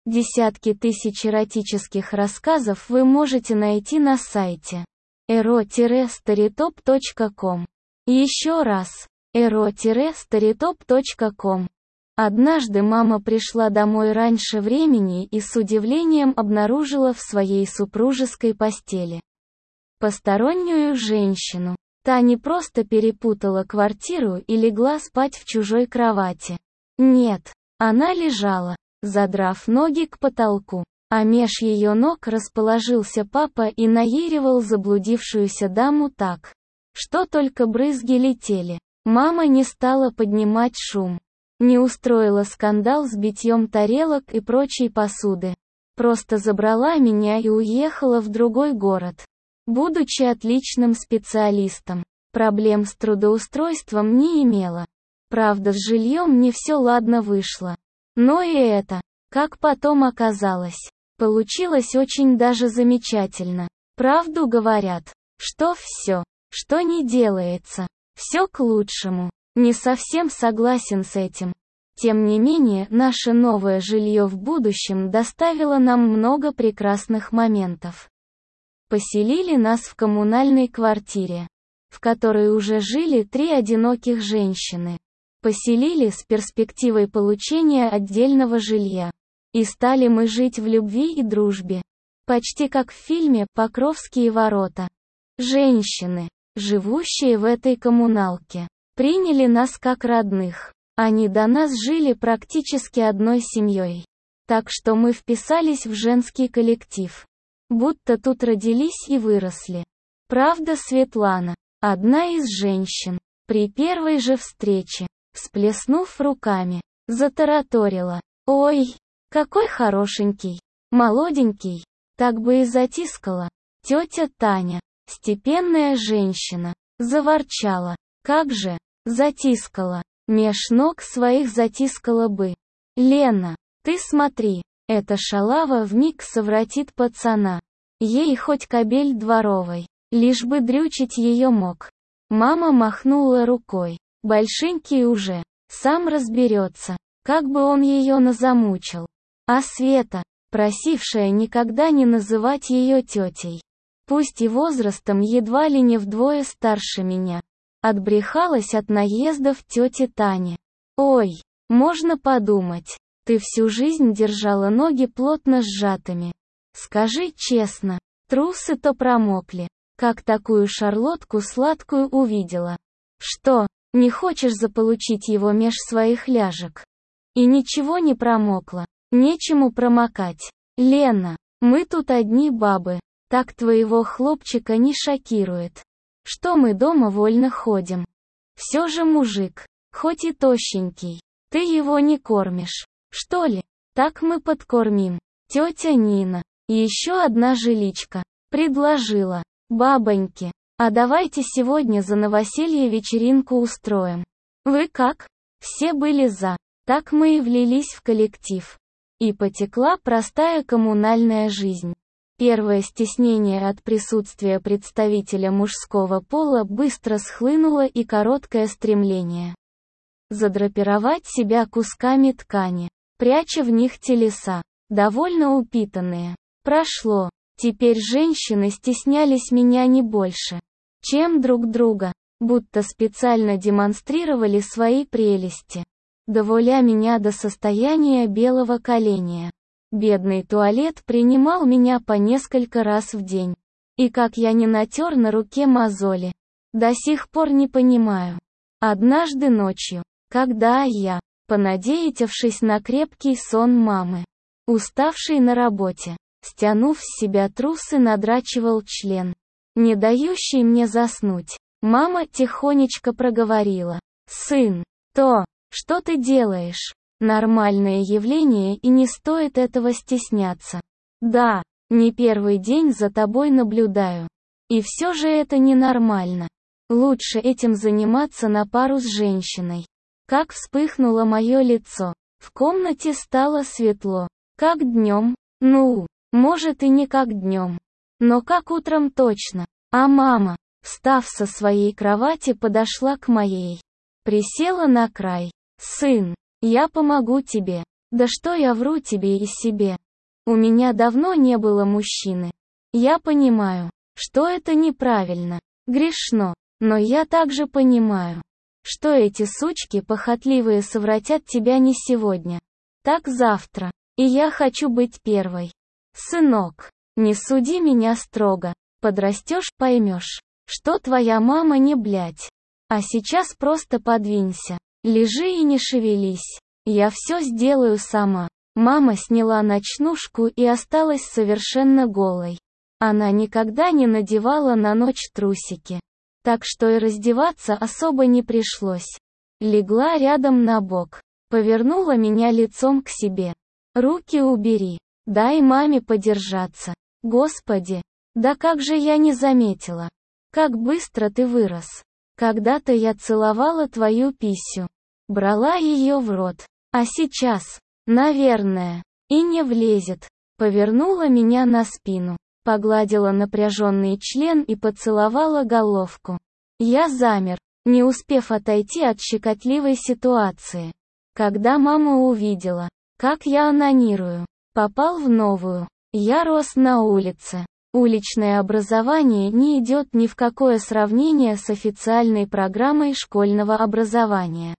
Десятки тысяч эротических рассказов вы можете найти на сайте ero-storytop.com. Еще раз, ero-storytop.com. Однажды мама пришла домой раньше времени и с удивлением обнаружила в своей супружеской постели постороннюю женщину. Та не просто перепутала квартиру и легла спать в чужой кровати. Нет, она лежала, задрав ноги к потолку, а меж ее ног расположился папа и наяривал заблудившуюся даму так, что только брызги летели. Мама не стала поднимать шум, не устроила скандал с битьем тарелок и прочей посуды. Просто забрала меня и уехала в другой город. Будучи отличным специалистом, проблем с трудоустройством не имела. Правда, с жильем не все ладно вышло. Но и это, как потом оказалось, получилось очень даже замечательно. Правду говорят, что все, что не делается, все к лучшему. Не совсем согласен с этим. Тем не менее, наше новое жилье в будущем доставило нам много прекрасных моментов. Поселили нас в коммунальной квартире, в которой уже жили 3 одиноких женщины. Поселили с перспективой получения отдельного жилья. И стали мы жить в любви и дружбе. Почти как в фильме «Покровские ворота». Женщины, живущие в этой коммуналке, приняли нас как родных. Они до нас жили практически одной семьей. Так что мы вписались в женский коллектив. Будто тут родились и выросли. Правда, Светлана, одна из женщин, при первой же встрече, всплеснув руками, затараторила: «Ой, какой хорошенький, молоденький», так бы и затискала. Тетя Таня, степенная женщина, заворчала: «Как же, затискала, меж ног своих затискала бы. Лена, ты смотри, эта шалава вмиг совратит пацана. Ей хоть кобель дворовой, лишь бы дрючить ее мог». Мама махнула рукой: «Большенький уже, сам разберется, как бы он ее назамучил». А Света, просившая никогда не называть ее тетей, пусть и возрастом едва ли не вдвое старше меня, отбрехалась от наездов тети Тани. «Ой, можно подумать, ты всю жизнь держала ноги плотно сжатыми. Скажи честно, трусы-то промокли, как такую шарлотку сладкую увидела. Что, не хочешь заполучить его меж своих ляжек? И ничего не промокло, нечему промокать. Лена, мы тут одни бабы, так твоего хлопчика не шокирует, что мы дома вольно ходим. Все же мужик, хоть и тощенький, ты его не кормишь, что ли? Так мы подкормим». Тетя Нина, еще одна жиличка, предложила: «Бабоньки, а давайте сегодня за новоселье вечеринку устроим. Вы как?» Все были за. Так мы и влились в коллектив. И потекла простая коммунальная жизнь. Первое стеснение от присутствия представителя мужского пола быстро схлынуло, и короткое стремление задрапировать себя кусками ткани, пряча в них телеса, довольно упитанные, прошло. Теперь женщины стеснялись меня не больше, чем друг друга, будто специально демонстрировали свои прелести, доволя меня до состояния белого коленя. Бедный туалет принимал меня по несколько раз в день. И как я не натер на руке мозоли, до сих пор не понимаю. Однажды ночью, когда я, понадеявшись на крепкий сон мамы, уставший на работе, стянув с себя трусы, надрачивал член, не дающий мне заснуть, мама тихонечко проговорила: «Сын, то, что ты делаешь, нормальное явление и не стоит этого стесняться. Да, не первый день за тобой наблюдаю. И все же это ненормально. Лучше этим заниматься на пару с женщиной». Как вспыхнуло мое лицо. В комнате стало светло. Как днем? Ну, может и не как днем. Но как утром точно. А мама, встав со своей кровати, подошла к моей. Присела на край. «Сын, я помогу тебе». Да что я вру тебе и себе. У меня давно не было мужчины. Я понимаю, что это неправильно, грешно, но я также понимаю, что эти сучки похотливые совратят тебя не сегодня, так завтра, и я хочу быть первой. Сынок, не суди меня строго, подрастешь, поймешь, что твоя мама не блядь. А сейчас просто подвинься, лежи и не шевелись. Я все сделаю сама. Мама сняла ночнушку и осталась совершенно голой. Она никогда не надевала на ночь трусики. Так что и раздеваться особо не пришлось. Легла рядом на бок. Повернула меня лицом к себе. Руки убери. Дай маме подержаться. Господи, да как же я не заметила. Как быстро ты вырос. Когда-то я целовала твою писю. Брала ее в рот. А сейчас, наверное, и не влезет. Повернула меня на спину. Погладила напряженный член и поцеловала головку. Я замер, не успев отойти от щекотливой ситуации. Когда мама увидела, как я онанирую, попал в новую. Я рос на улице. Уличное образование не идет ни в какое сравнение с официальной программой школьного образования.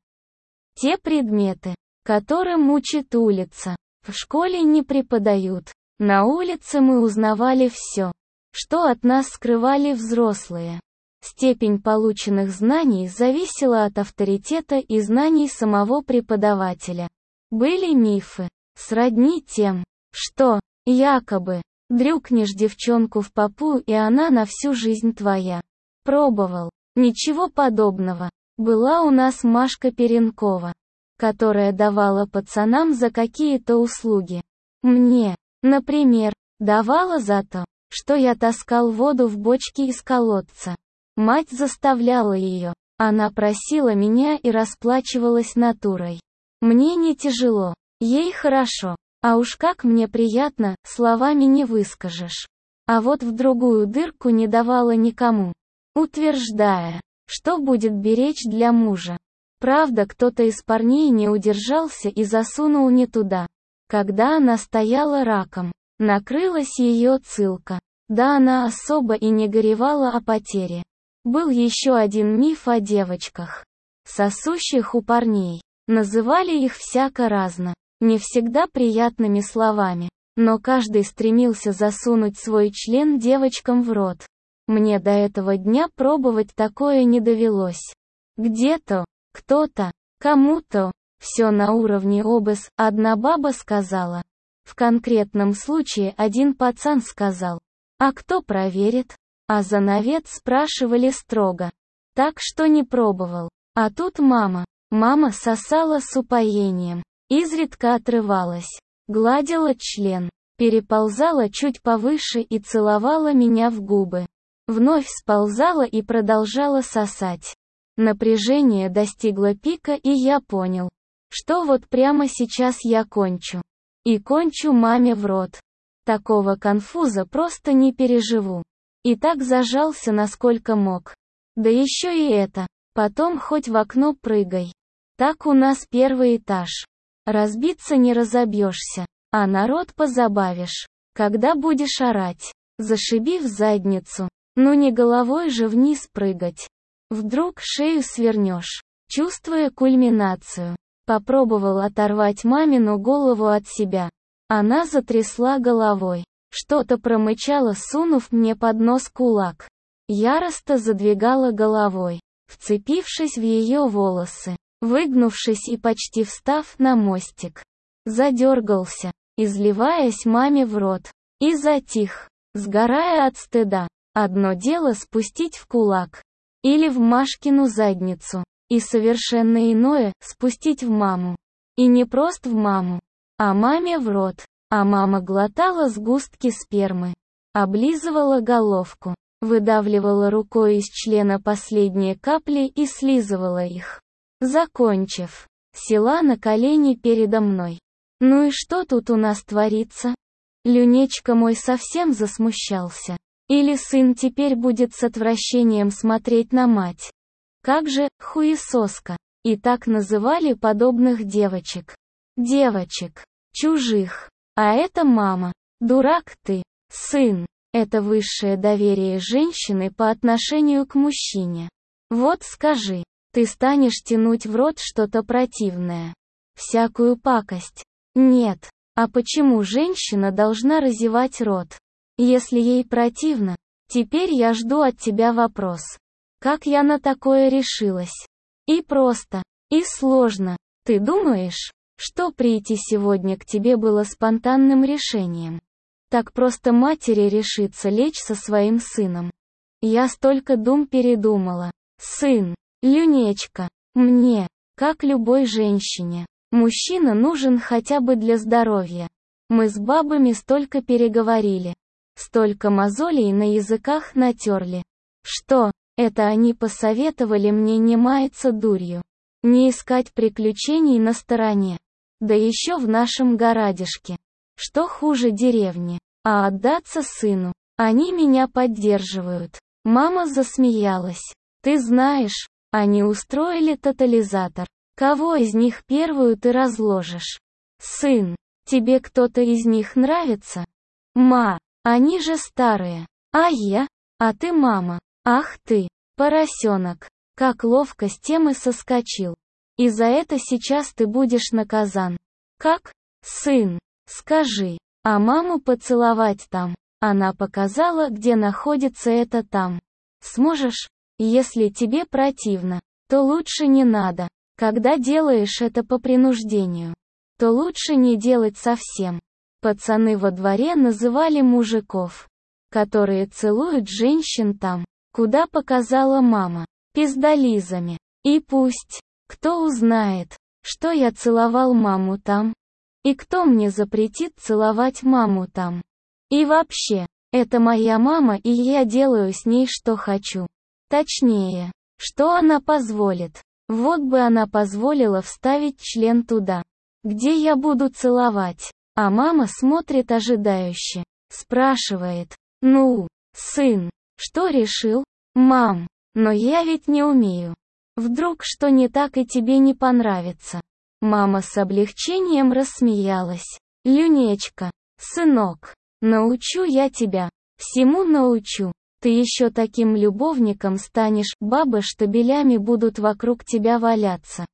Те предметы, которым учит улица, в школе не преподают. На улице мы узнавали все, что от нас скрывали взрослые. Степень полученных знаний зависела от авторитета и знаний самого преподавателя. Были мифы, сродни тем, что, якобы, дрюкнешь девчонку в попу и она на всю жизнь твоя. Пробовал. Ничего подобного. Была у нас Машка Перенкова, которая давала пацанам за какие-то услуги. Мне, например, давала за то, что я таскал воду в бочке из колодца. Мать заставляла ее. Она просила меня и расплачивалась натурой. Мне не тяжело, ей хорошо. А уж как мне приятно, словами не выскажешь. А вот в другую дырку не давала никому, утверждая, что будет беречь для мужа. Правда, кто-то из парней не удержался и засунул не туда. Когда она стояла раком, накрылась ее цылка. Да она особо и не горевала о потере. Был еще один миф о девочках, сосущих у парней. Называли их всяко-разно. Не всегда приятными словами, но каждый стремился засунуть свой член девочкам в рот. Мне до этого дня пробовать такое не довелось. Где-то, кто-то, кому-то, все на уровне обыс, одна баба сказала. В конкретном случае один пацан сказал. А кто проверит? А за навет спрашивали строго. Так что не пробовал. А тут мама. Мама сосала с упоением. Изредка отрывалась, гладила член, переползала чуть повыше и целовала меня в губы. Вновь сползала и продолжала сосать. Напряжение достигло пика, и я понял, что вот прямо сейчас я кончу. И кончу маме в рот. Такого конфуза просто не переживу. И так зажался насколько мог. Да еще и это. Потом хоть в окно прыгай. Так у нас первый этаж. Разбиться не разобьешься, а народ позабавишь. Когда будешь орать, зашиби в задницу. Ну не головой же вниз прыгать. Вдруг шею свернешь. Чувствуя кульминацию, попробовал оторвать мамину голову от себя. Она затрясла головой. Что-то промычала, сунув мне под нос кулак. Яростно задвигала головой, вцепившись в ее волосы. Выгнувшись и почти встав на мостик, задергался, изливаясь маме в рот, и затих, сгорая от стыда. Одно дело спустить в кулак, или в Машкину задницу, и совершенно иное — спустить в маму. И не просто в маму, а маме в рот. А мама глотала сгустки спермы, облизывала головку, выдавливала рукой из члена последние капли и слизывала их. Закончив, села на колени передо мной. Ну и что тут у нас творится? Люнечка мой совсем засмущался. Или сын теперь будет с отвращением смотреть на мать? Как же, хуесоска. И так называли подобных девочек. девочек, чужих. А это мама. Дурак ты, сын. Это высшее доверие женщины по отношению к мужчине. Вот скажи, ты станешь тянуть в рот что-то противное? Всякую пакость? Нет. А почему женщина должна разевать рот? Если ей противно, теперь я жду от тебя вопрос. Как я на такое решилась? И просто, и сложно. Ты думаешь, что прийти сегодня к тебе было спонтанным решением? Так просто матери решиться лечь со своим сыном. Я столько дум передумала. Сын, Люнечка, мне, как любой женщине, мужчина нужен хотя бы для здоровья. Мы с бабами столько переговорили. Столько мозолей на языках натерли. Что, это они посоветовали мне не маяться дурью? Не искать приключений на стороне. Да еще в нашем городишке. Что хуже деревни? А отдаться сыну? Они меня поддерживают. Мама засмеялась. Ты знаешь, они устроили тотализатор. Кого из них первую ты разложишь? Сын, тебе кто-то из них нравится? Ма, они же старые. А я? А ты мама. Ах ты, поросенок. Как ловко с темы соскочил. И за это сейчас ты будешь наказан. Как? Сын, скажи, а маму поцеловать там? Она показала, где находится это там. Сможешь? Если тебе противно, то лучше не надо. Когда делаешь это по принуждению, то лучше не делать совсем. Пацаны во дворе называли мужиков, которые целуют женщин там, куда показала мама, пиздолизами. И пусть, кто узнает, что я целовал маму там? И кто мне запретит целовать маму там? И вообще, это моя мама, и я делаю с ней что хочу. Точнее, что она позволит. Вот бы она позволила вставить член туда, где я буду целовать. А мама смотрит ожидающе. Спрашивает: ну, сын, что решил? Мам, но я ведь не умею. Вдруг что не так и тебе не понравится? Мама с облегчением рассмеялась. Люнечка, сынок, научу я тебя. Всему научу. Ты еще таким любовником станешь, бабы штабелями будут вокруг тебя валяться.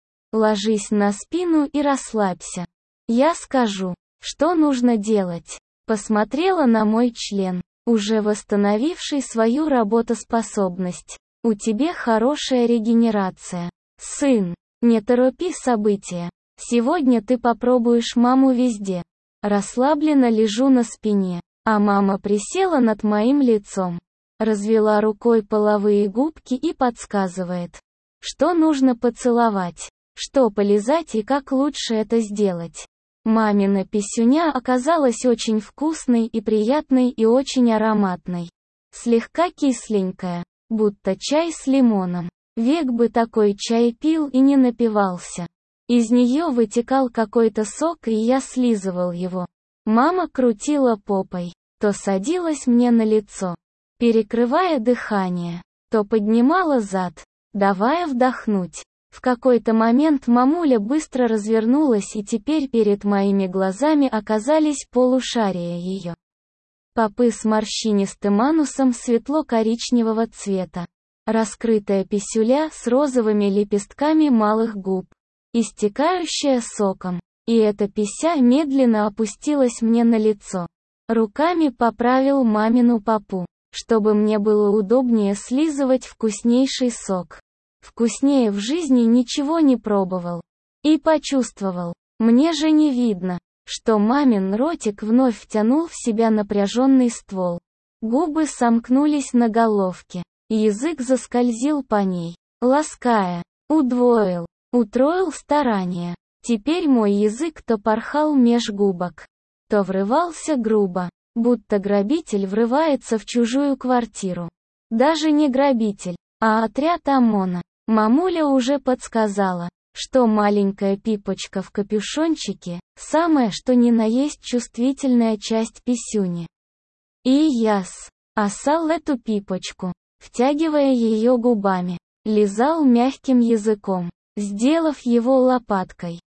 Ложись на спину и расслабься. Я скажу, что нужно делать. Посмотрела на мой член, уже восстановивший свою работоспособность. У тебя хорошая регенерация. Сын, не торопи события. Сегодня ты попробуешь маму везде. Расслабленно лежу на спине, а мама присела над моим лицом. Развела рукой половые губки и подсказывает, что нужно поцеловать, что полизать и как лучше это сделать. Мамина писюня оказалась очень вкусной и приятной и очень ароматной. Слегка кисленькая, будто чай с лимоном. Век бы такой чай пил и не напивался. Из нее вытекал какой-то сок, и я слизывал его. Мама крутила попой, то садилась мне на лицо, перекрывая дыхание, то поднимала зад, давая вдохнуть. В какой-то момент мамуля быстро развернулась, и теперь перед моими глазами оказались полушария ее. Попы с морщинистым анусом светло-коричневого цвета. Раскрытая писюля с розовыми лепестками малых губ, истекающая соком. И эта пися медленно опустилась мне на лицо. Руками поправил мамину попу, чтобы мне было удобнее слизывать вкуснейший сок. Вкуснее в жизни ничего не пробовал. И почувствовал, мне же не видно, что мамин ротик вновь втянул в себя напряженный ствол. Губы сомкнулись на головке, язык заскользил по ней, лаская, удвоил, утроил старания. Теперь мой язык то порхал меж губок, то врывался грубо, будто грабитель врывается в чужую квартиру. Даже не грабитель, а отряд ОМОНа. Мамуля уже подсказала, что маленькая пипочка в капюшончике – самое что ни на есть чувствительная часть писюни. И яс, осал эту пипочку, втягивая ее губами, лизал мягким языком, сделав его лопаткой.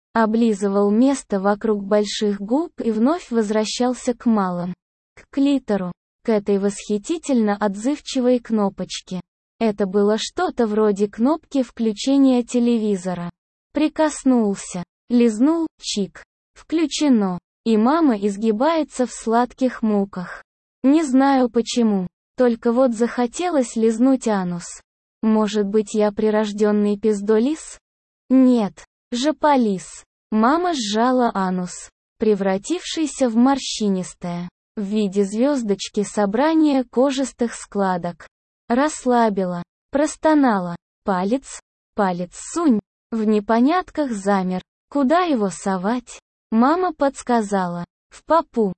облизывал место вокруг больших губ и вновь возвращался к малым. К клитору, к этой восхитительно отзывчивой кнопочке. Это было что-то вроде кнопки включения телевизора. Прикоснулся, лизнул, чик. Включено. И мама изгибается в сладких муках. Не знаю почему, только вот захотелось лизнуть анус. Может быть, я прирожденный пиздолис? Нет, жополис. Мама сжала анус, превратившийся в морщинистое, в виде звездочки собрание кожистых складок. Расслабила, простонала. Палец сунь. В непонятках замер. Куда его совать? Мама подсказала. В попу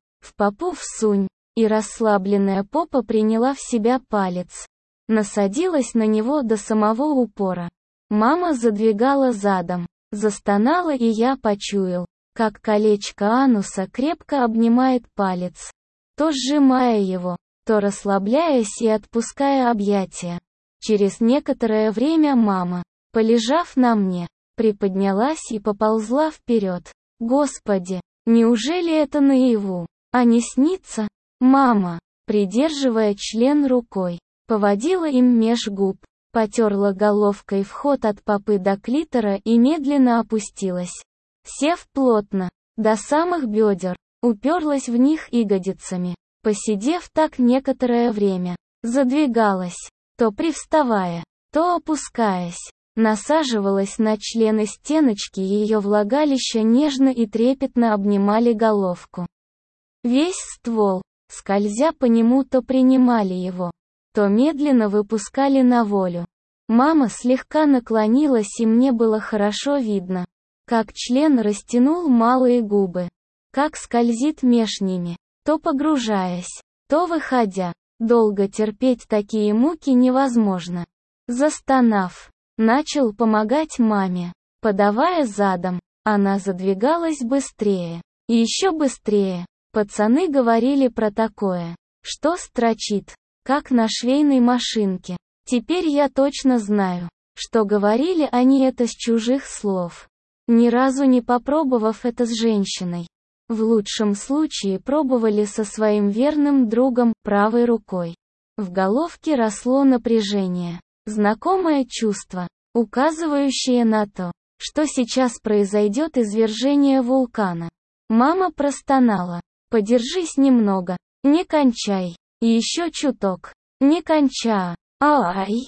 всунь. И расслабленная попа приняла в себя палец. Насадилась на него до самого упора. Мама задвигала задом. Застонала, и я почуял, как колечко ануса крепко обнимает палец, то сжимая его, то расслабляясь и отпуская объятия. Через некоторое время мама, полежав на мне, приподнялась и поползла вперед. Господи, неужели это наяву, а не снится? Мама, придерживая член рукой, поводила им меж губ, потерла головкой вход от попы до клитора и медленно опустилась. Сев плотно, до самых бедер, уперлась в них ягодицами. Посидев так некоторое время, задвигалась, то привставая, то опускаясь, насаживалась на члены стеночки, ее влагалища нежно и трепетно обнимали головку. Весь ствол, скользя по нему, то принимали его, то медленно выпускали на волю. Мама слегка наклонилась, и мне было хорошо видно, как член растянул малые губы, как скользит меж ними, то погружаясь, то выходя. Долго терпеть такие муки невозможно. Застонав, начал помогать маме, подавая задом. Она задвигалась быстрее, и еще быстрее. Пацаны говорили про такое, что строчит, как на швейной машинке. Теперь я точно знаю, что говорили они это с чужих слов, ни разу не попробовав это с женщиной. В лучшем случае пробовали со своим верным другом, правой рукой. В головке росло напряжение, знакомое чувство, указывающее на то, что сейчас произойдет извержение вулкана. Мама простонала: «Подержись немного, не кончай, и еще чуток, не конча». Ай,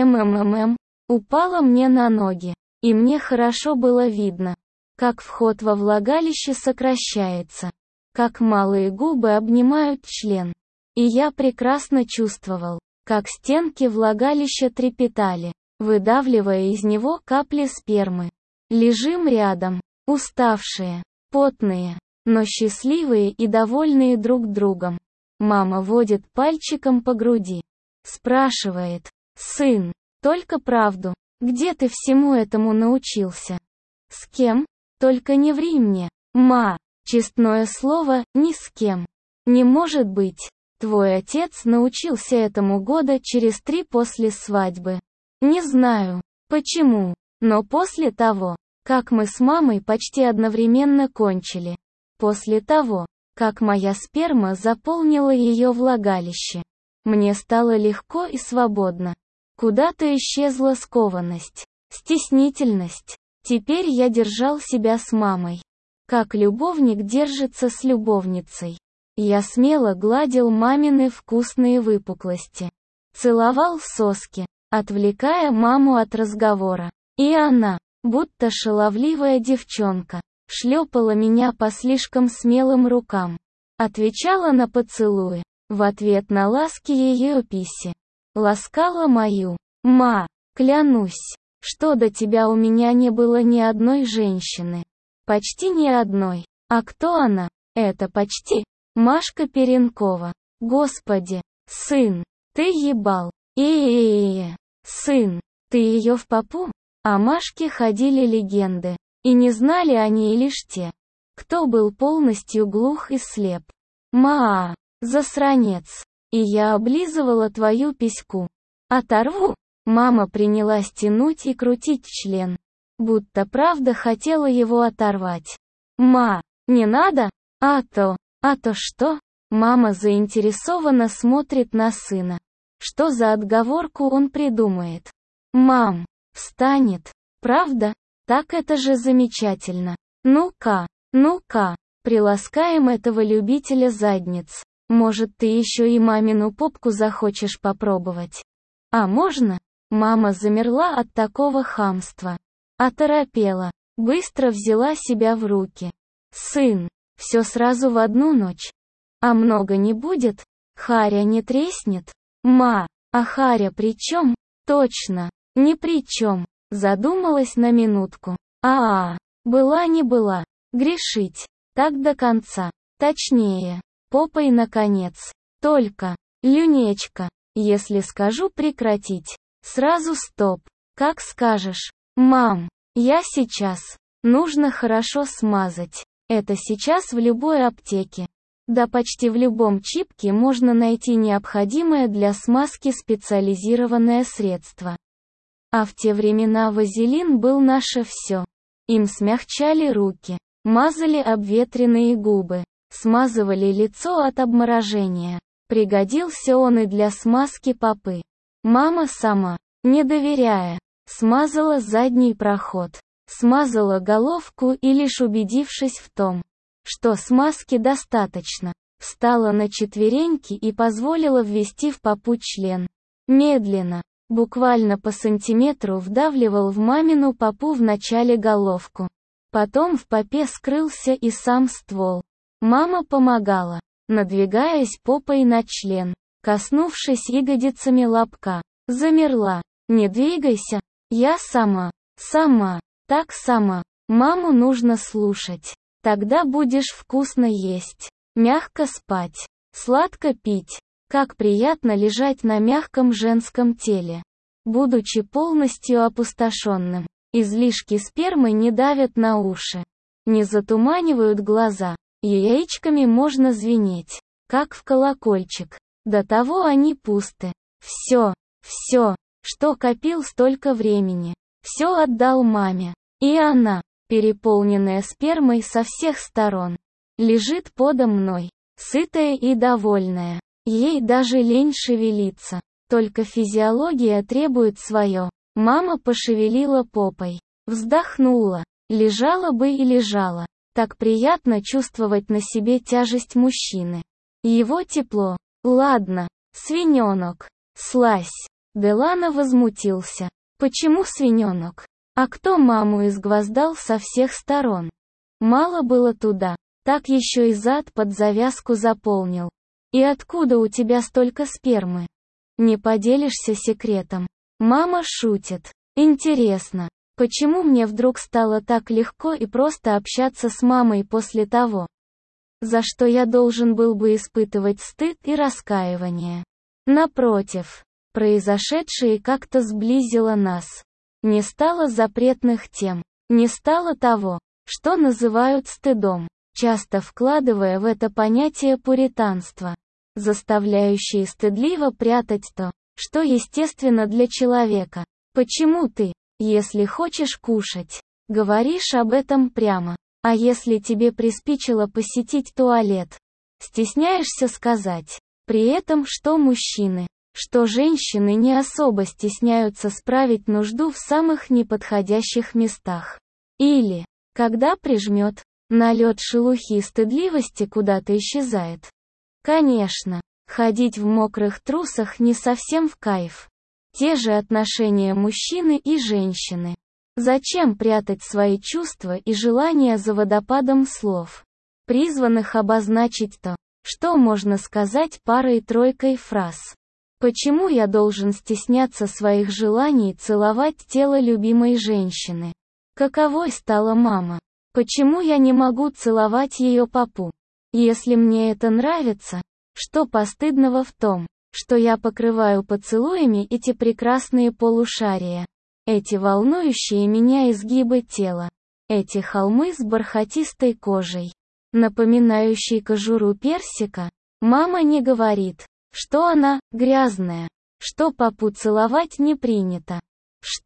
упала мне на ноги, и мне хорошо было видно, как вход во влагалище сокращается, как малые губы обнимают член. И я прекрасно чувствовал, как стенки влагалища трепетали, выдавливая из него капли спермы. Лежим рядом, уставшие, потные, но счастливые и довольные друг другом. Мама водит пальчиком по груди. Спрашивает: «Сын, только правду, где ты всему этому научился? С кем? Только не ври мне, ма». Честное слово, ни с кем. Не может быть. Твой отец научился этому года через 3 после свадьбы. Не знаю, почему, но после того, как мы с мамой почти одновременно кончили. После того, как моя сперма заполнила ее влагалище. Мне стало легко и свободно. Куда-то исчезла скованность, стеснительность. Теперь я держал себя с мамой, как любовник держится с любовницей. Я смело гладил мамины вкусные выпуклости. Целовал соски, отвлекая маму от разговора. И она, будто шаловливая девчонка, шлепала меня по слишком смелым рукам. Отвечала на поцелуи. В ответ на ласки ее писи. Ласкала мою. Ма, клянусь, что до тебя у меня не было ни одной женщины. Почти ни одной. А кто она? Это почти Машка Перенкова. Господи, сын, ты ебал. Сын, ты ее в попу? О Машке ходили легенды. И не знали они и лишь те, кто был полностью глух и слеп. Ма, засранец. И я облизывала твою письку. Оторву? Мама принялась тянуть и крутить член. будто правда хотела его оторвать. «Ма, не надо? А то что?» Мама заинтересованно смотрит на сына. Что за отговорку он придумает? «Мам, встанет. Правда? Так это же замечательно. Ну-ка, приласкаем этого любителя задниц. Может, ты еще и мамину попку захочешь попробовать? А можно?» Мама замерла от такого хамства. Оторопела. Быстро взяла себя в руки. «Сын, все сразу в одну ночь. А много не будет? Харя не треснет? Ма, а Харя при чем? Точно, ни при чем». Задумалась на минутку. Была не была. Грешить. Так до конца. Точнее, попой наконец. Только, Люнечка, если скажу прекратить, сразу стоп. Как скажешь. Мам, я сейчас. Нужно хорошо смазать. Это сейчас в любой аптеке. Да почти в любом чипке можно найти необходимое для смазки специализированное средство. А в те времена вазелин был наше все. Им смягчали руки, мазали обветренные губы, смазывали лицо от обморожения. Пригодился он и для смазки попы. Мама сама, не доверяя, смазала задний проход, смазала головку и лишь убедившись в том, что смазки достаточно, встала на четвереньки и позволила ввести в попу член. Медленно, буквально по сантиметру вдавливал в мамину попу вначале головку. Потом в попе скрылся и сам ствол. Мама помогала, надвигаясь попой на член, коснувшись ягодицами лобка. Замерла. «Не двигайся, я сама, так сама. Маму нужно слушать. Тогда будешь вкусно есть, мягко спать, сладко пить. Как приятно лежать на мягком женском теле. Будучи полностью опустошенным, излишки спермы не давят на уши, не затуманивают глаза, яичками можно звенеть, как в колокольчик. До того они пусты. Все, что копил столько времени, все отдал маме. И она, переполненная спермой со всех сторон, лежит подо мной, сытая и довольная. Ей даже лень шевелиться, только физиология требует свое. Мама пошевелила попой, вздохнула, лежала бы и лежала. Так приятно чувствовать на себе тяжесть мужчины. Его тепло. Ладно, свиненок, слазь. Делано возмутился. Почему свиненок? А кто маму изгвоздал со всех сторон? Мало было туда, так еще и зад под завязку заполнил. И откуда у тебя столько спермы? Не поделишься секретом. Мама шутит. Интересно, почему мне вдруг стало так легко и просто общаться с мамой после того, за что я должен был бы испытывать стыд и раскаивание? Напротив, произошедшее как-то сблизило нас. Не стало запретных тем, не стало того, что называют стыдом, часто вкладывая в это понятие пуританство, заставляющее стыдливо прятать то, что естественно для человека. Почему ты, если хочешь кушать, говоришь об этом прямо, а если тебе приспичило посетить туалет, стесняешься сказать? При этом что мужчины, что женщины не особо стесняются справить нужду в самых неподходящих местах. Или, когда прижмет, налет шелухи и стыдливости куда-то исчезает. Конечно, ходить в мокрых трусах не совсем в кайф. Те же отношения мужчины и женщины. Зачем прятать свои чувства и желания за водопадом слов, призванных обозначить то, что можно сказать парой-тройкой фраз? Почему я должен стесняться своих желаний целовать тело любимой женщины? Каковой стала мама? Почему я не могу целовать ее попу? Если мне это нравится, что постыдного в том, что я покрываю поцелуями эти прекрасные полушария, эти волнующие меня изгибы тела, эти холмы с бархатистой кожей, напоминающей кожуру персика? Мама не говорит, что она грязная, что попу целовать не принято, что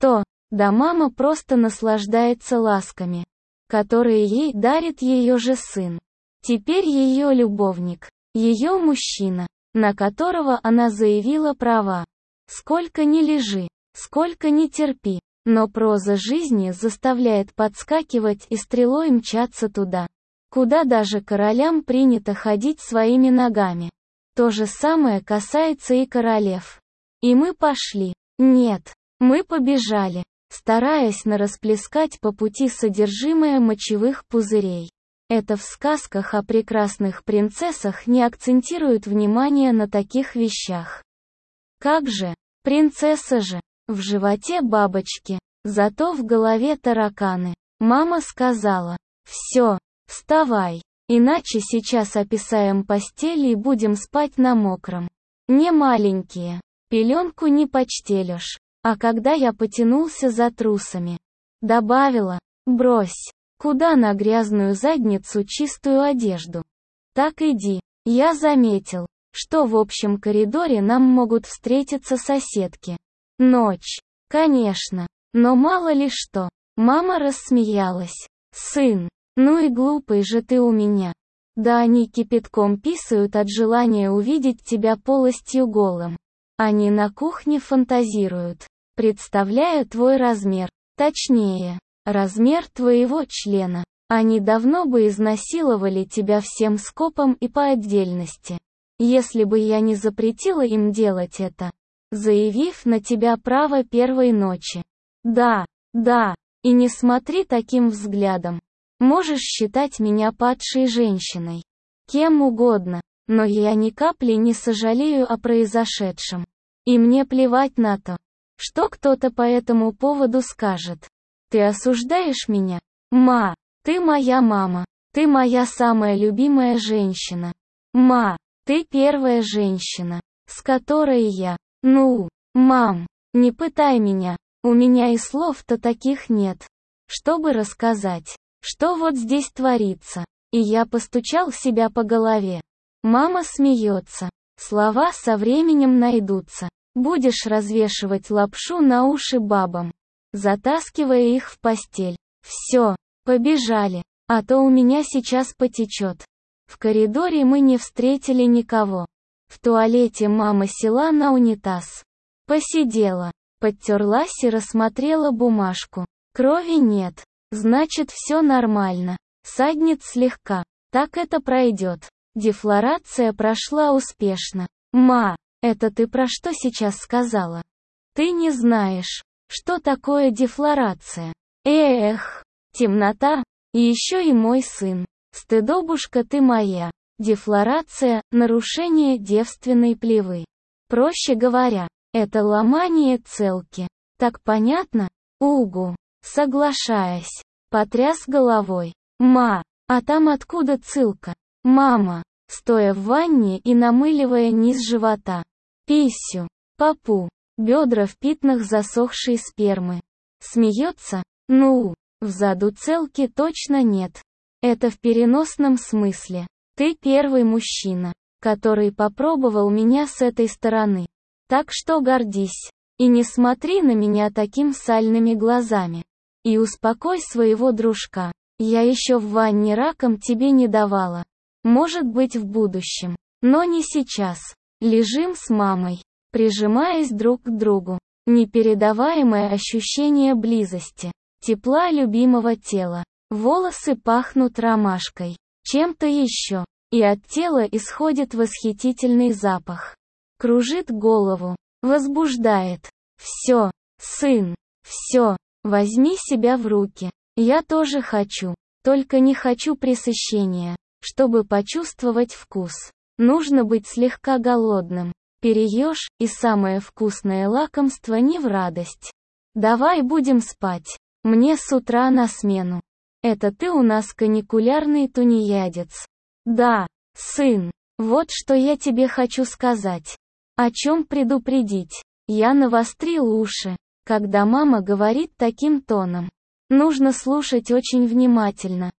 Да мама просто наслаждается ласками, которые ей дарит ее же сын. Теперь ее любовник, ее мужчина, на которого она заявила права. Сколько ни лежи, сколько ни терпи, но проза жизни заставляет подскакивать и стрелой мчаться туда, куда даже королям принято ходить своими ногами. То же самое касается и королев. И мы пошли. Нет, мы побежали, стараясь нарасплескать по пути содержимое мочевых пузырей. Это в сказках о прекрасных принцессах не акцентируют внимание на таких вещах. Как же, принцесса же, в животе бабочки, зато в голове тараканы. Мама сказала: «Все, вставай, иначе сейчас описаем постель и будем спать на мокром. Не маленькие, пеленку не почтелишь». А когда я потянулся за трусами, добавила: «Брось, куда на грязную задницу чистую одежду? Так иди». Я заметил, что в общем коридоре нам могут встретиться соседки. Ночь, конечно, но мало ли что. Мама рассмеялась. «Сын, ну и глупый же ты у меня. Да они кипятком писают от желания увидеть тебя полностью голым. Они на кухне фантазируют, представляя твой размер, точнее, размер твоего члена. Они давно бы изнасиловали тебя всем скопом и по отдельности, если бы я не запретила им делать это, заявив на тебя право первой ночи. Да, и не смотри таким взглядом. Можешь считать меня падшей женщиной, кем угодно, но я ни капли не сожалею о произошедшем. И мне плевать на то, что кто-то по этому поводу скажет. Ты осуждаешь меня? Ма, ты моя мама, ты моя самая любимая женщина. Ма, ты первая женщина, с которой я... Ну, мам, не пытай меня, у меня и слов-то таких нет, чтобы рассказать, что вот здесь творится. И я постучал себя по голове. Мама смеется. Слова со временем найдутся. Будешь развешивать лапшу на уши бабам, затаскивая их в постель. Все, побежали, а то у меня сейчас потечет. В коридоре мы не встретили никого. В туалете мама села на унитаз. Посидела, подтерлась и рассмотрела бумажку. Крови нет, значит все нормально. Саднет слегка, так это пройдет. Дефлорация прошла успешно. Ма, это ты про что сейчас сказала? Ты не знаешь, что такое дефлорация. Эх, темнота, и еще и мой сын. Стыдобушка ты моя. Дефлорация – нарушение девственной плевы. Проще говоря, это ломание целки. Так понятно? Угу. Соглашаясь, потряс головой. Ма, а там откуда цилка? Мама, стоя в ванне и намыливая низ живота. Писю, попу, бедра в пятнах засохшей спермы. Смеется? Ну, взаду целки точно нет. Это в переносном смысле. Ты первый мужчина, который попробовал меня с этой стороны. Так что гордись. И не смотри на меня таким сальными глазами. И успокой своего дружка. Я еще в ванне раком тебе не давала. Может быть в будущем. Но не сейчас. Лежим с мамой, прижимаясь друг к другу. Непередаваемое ощущение близости, тепла любимого тела. Волосы пахнут ромашкой, чем-то еще. И от тела исходит восхитительный запах. Кружит голову, возбуждает. Все, сын, все, возьми себя в руки. Я тоже хочу, только не хочу пресыщения. Чтобы почувствовать вкус, нужно быть слегка голодным. Переешь, и самое вкусное лакомство не в радость. Давай будем спать. Мне с утра на смену. Это ты у нас каникулярный тунеядец. Да, сын, вот что я тебе хочу сказать. О чем предупредить. Я навострил уши, когда мама говорит таким тоном. Нужно слушать очень внимательно.